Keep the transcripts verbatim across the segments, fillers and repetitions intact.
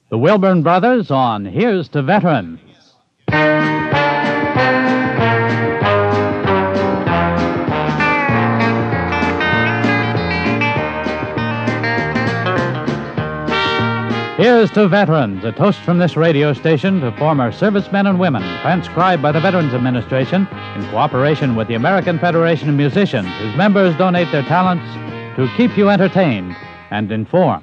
The Wilburn Brothers on Here's to Veterans. Here's to Veterans, a toast from this radio station to former servicemen and women, transcribed by the Veterans Administration in cooperation with the American Federation of Musicians, whose members donate their talents to keep you entertained and informed.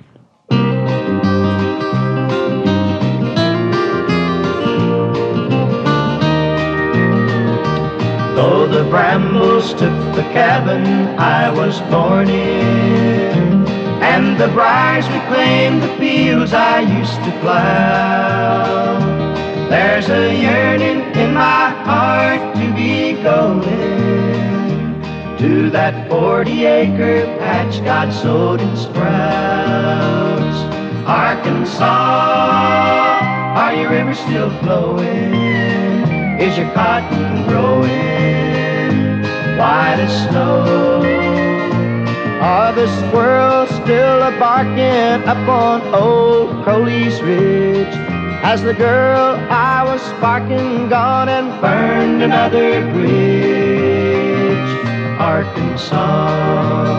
Though the brambles took the cabin I was born in, and the briars reclaimed the fields I used to plow, there's a yearning in my heart to be going to that forty-acre patch God sowed in sprouts. Arkansas, are your rivers still flowing? Is your cotton growing white as snow? Are the squirrels still a-barking up on old Crowley's Ridge? Has the girl I was sparking gone and burned another bridge? Arkansas.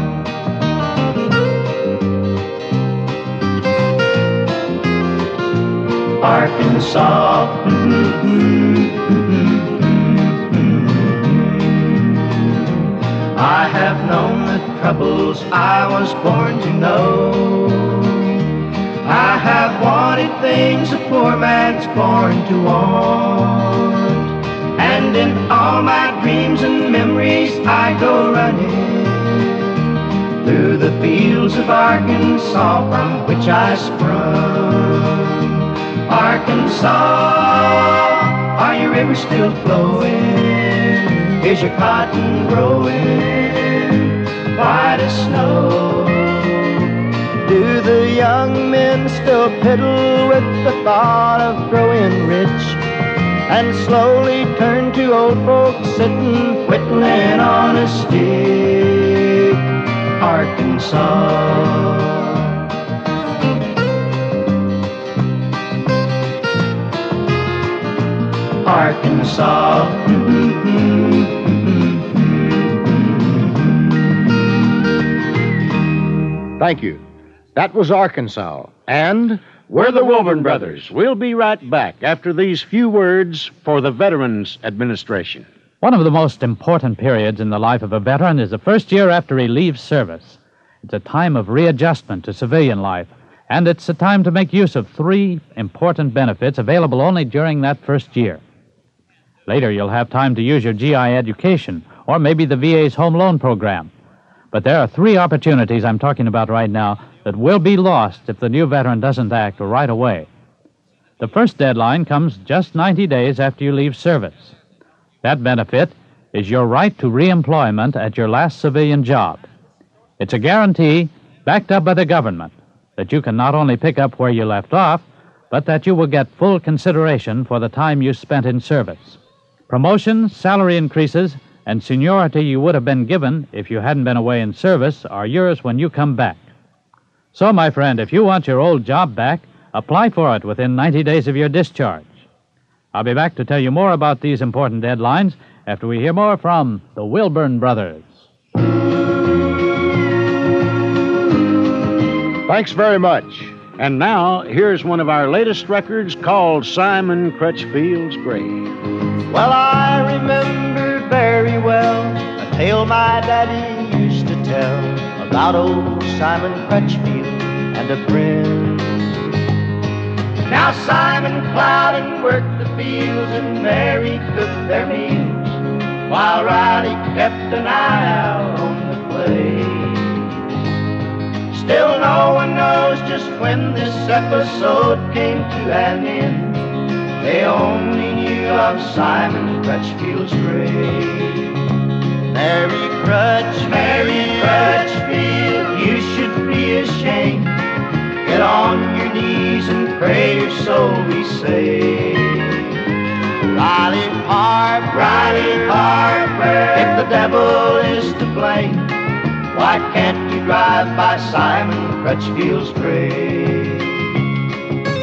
Arkansas. I have known the troubles I was born to know. I have wanted things a poor man's born to want, and in all my dreams and memories I go running through the fields of Arkansas from which I sprung. Arkansas, are your rivers still flowing? Is your cotton growing white as snow? Do the young men still piddle with the thought of growing rich, and slowly turn to old folks sitting whittling on a stick? Arkansas. Arkansas. Thank you. That was Arkansas. And we're the Wilburn Brothers. We'll be right back after these few words for the Veterans Administration. One of the most important periods in the life of a veteran is the first year after he leaves service. It's a time of readjustment to civilian life, and it's a time to make use of three important benefits available only during that first year. Later, you'll have time to use your G I education, or maybe the V A's home loan program. But there are three opportunities I'm talking about right now that will be lost if the new veteran doesn't act right away. The first deadline comes just ninety days after you leave service. That benefit is your right to reemployment at your last civilian job. It's a guarantee, backed up by the government, that you can not only pick up where you left off, but that you will get full consideration for the time you spent in service. Promotions, salary increases, and seniority you would have been given if you hadn't been away in service are yours when you come back. So, my friend, if you want your old job back, apply for it within ninety days of your discharge. I'll be back to tell you more about these important deadlines after we hear more from the Wilburn Brothers. Thanks very much. And now, here's one of our latest records called Simon Crutchfield's Grave. Well, I remember very well a tale my daddy used to tell about old Simon Crutchfield and a friend. Now Simon plowed and worked the fields, and Mary cooked their meals, while Riley kept an eye out on the clay. Still no one knows just when this episode came to an end. They only knew of Simon Crutchfield's grave. Mary Crutch, Mary Crutchfield, you should be ashamed. Get on your knees and pray your soul be saved. Riley Harper, Riley Harper, if the devil is to blame, why can't you drive by Simon Crutchfield's grave?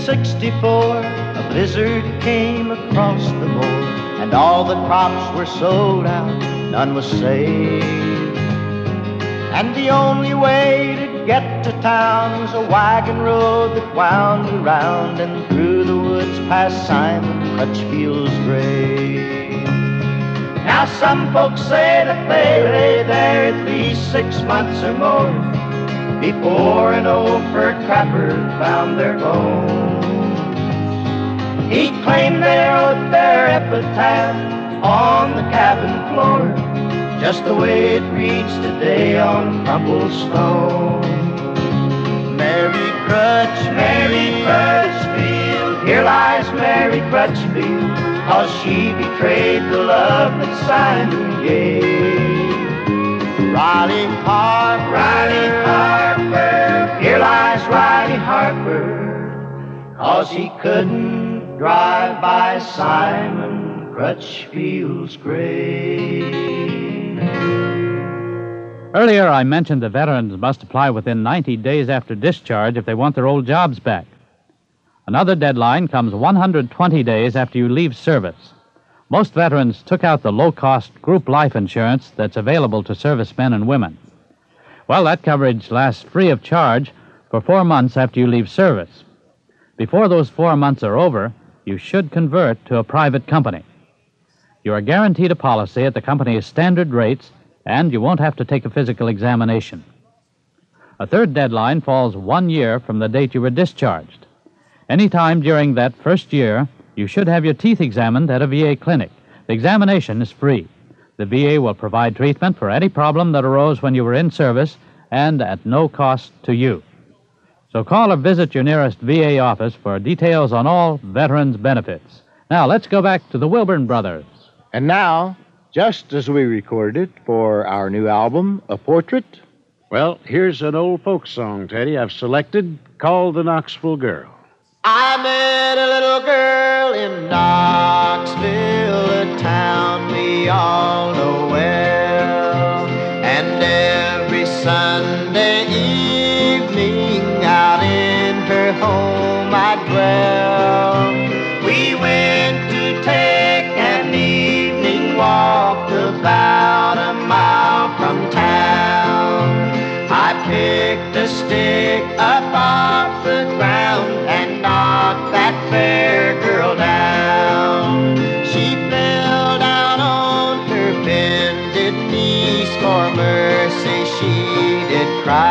sixty-four, a blizzard came across the moor, and all the crops were sold out, none was saved. And the only way to get to town was a wagon road that wound around and through the woods past Simon Crutchfield's grave. Now some folks say that they lay there at least six months or more before an old fur trapper found their bones. He claimed they wrote their epitaph on the cabin floor, just the way it reads today on crumpled stone. Mary Crutch, Mary Crutchfield, here lies Mary Crutchfield, 'cause she betrayed the love that Simon gave. Riley Harper, Riley Harper, here lies Riley Harper, 'cause he couldn't drive by Simon Crutchfield's grave. Earlier, I mentioned the veterans must apply within ninety days after discharge if they want their old jobs back. Another deadline comes one hundred twenty days after you leave service. Most veterans took out the low-cost group life insurance that's available to servicemen and women. Well, that coverage lasts free of charge for four months after you leave service. Before those four months are over, you should convert to a private company. You are guaranteed a policy at the company's standard rates, and you won't have to take a physical examination. A third deadline falls one year from the date you were discharged. Any time during that first year, you should have your teeth examined at a V A clinic. The examination is free. The V A will provide treatment for any problem that arose when you were in service and at no cost to you. So call or visit your nearest V A office for details on all veterans' benefits. Now, let's go back to the Wilburn Brothers. And now, just as we recorded it for our new album, A Portrait, well, here's an old folk song, Teddy, I've selected, called The Knoxville Girl. I met a little girl in Knoxville, a town we all know well. And every Sunday evening out in her home I dwell. We went to take an evening walk about a mile from town. I picked a stick up off the ground and knocked that fair girl down. She fell down on her bended knees, for mercy she did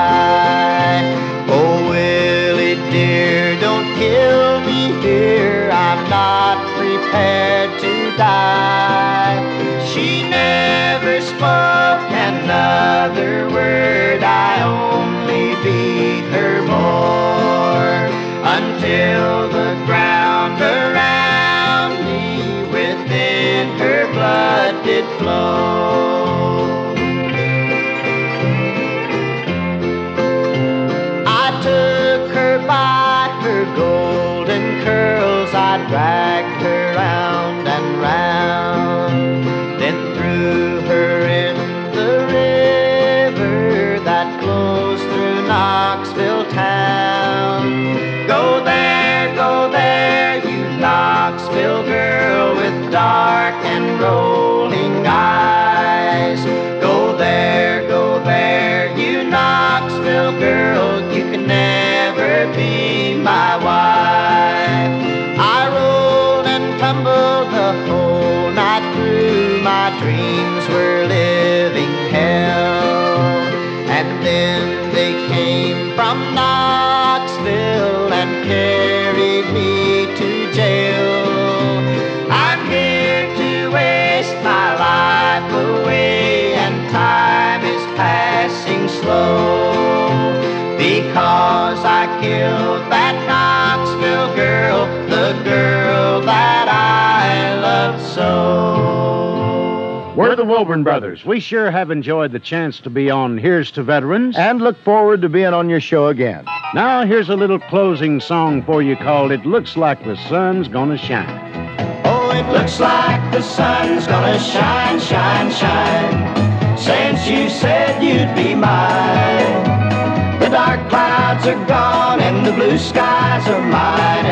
cry. Oh, Willie dear, don't kill me here, I'm not prepared to die. She never spoke another word, I only beat her more, until the ground around me within her blood did flow. I took her by her golden curls, I dragged her round and round, then threw her in the river that flows through Knoxville town. Go there, go there, you Knoxville girl with dark and rolling eyes. Go there, go there, you Knoxville girl, you can never be my wife. I rolled and tumbled the whole night through, my dreams were living hell. And then they came from Knoxville and carried me to jail. I'm here to waste my life away, and time is passing slow, because I killed that Knoxville girl, the girl that I loved so. We're the Wilburn Brothers. We sure have enjoyed the chance to be on Here's to Veterans. And look forward to being on your show again. Now, here's a little closing song for you called It Looks Like the Sun's Gonna Shine. Oh, it looks like the sun's gonna shine, shine, shine, since you said you'd be mine. The dark clouds are gone and the blue skies are mine, and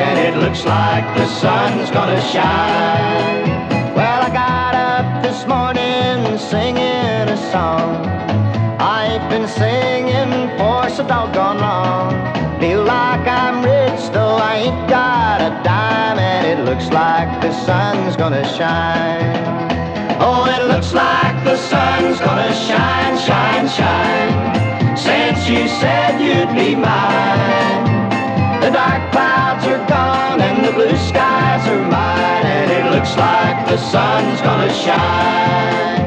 looks like the sun's gonna shine. Well, I got up this morning singing a song I ain't been singing for so doggone long. Feel like I'm rich, though I ain't got a dime, and it looks like the sun's gonna shine. Oh, it looks like the sun's gonna shine, shine, shine, since you said you'd be mine. The dark clouds are gone and the blue skies are mine, and it looks like the sun's gonna shine.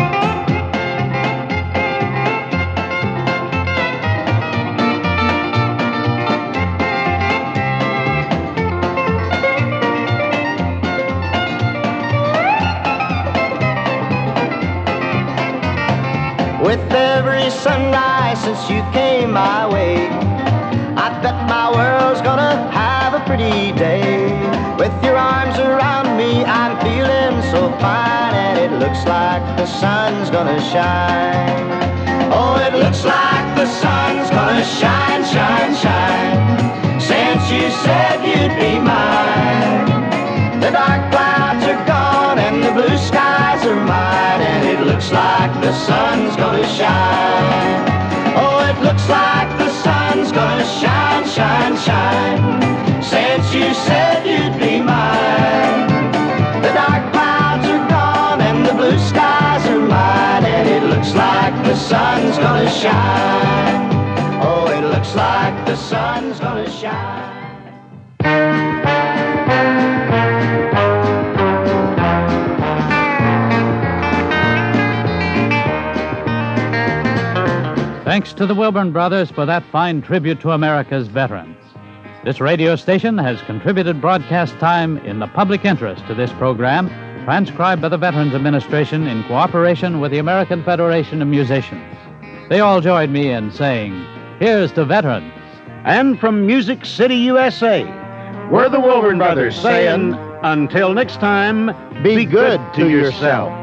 With every sunrise since you came my way, I bet my world's gonna have a pretty day. With your arms around me, I'm feeling so fine, and it looks like the sun's gonna shine. Oh, it looks like the sun's gonna shine, shine, shine, since you said you'd be mine. The dark clouds are gone and the blue skies are mine, and it looks like the sun's gonna shine. Oh, it looks like the sun's gonna shine, shine, shine, since you said you'd be mine. The dark clouds are gone and the blue skies are mine, and it looks like the sun's gonna shine. Oh, it looks like the sun's gonna shine. Thanks to the Wilburn Brothers for that fine tribute to America's veterans. This radio station has contributed broadcast time in the public interest to this program, transcribed by the Veterans Administration in cooperation with the American Federation of Musicians. They all joined me in saying, here's to veterans. And from Music City, U S A, we're the Wilburn Brothers saying, until next time, be good to yourself.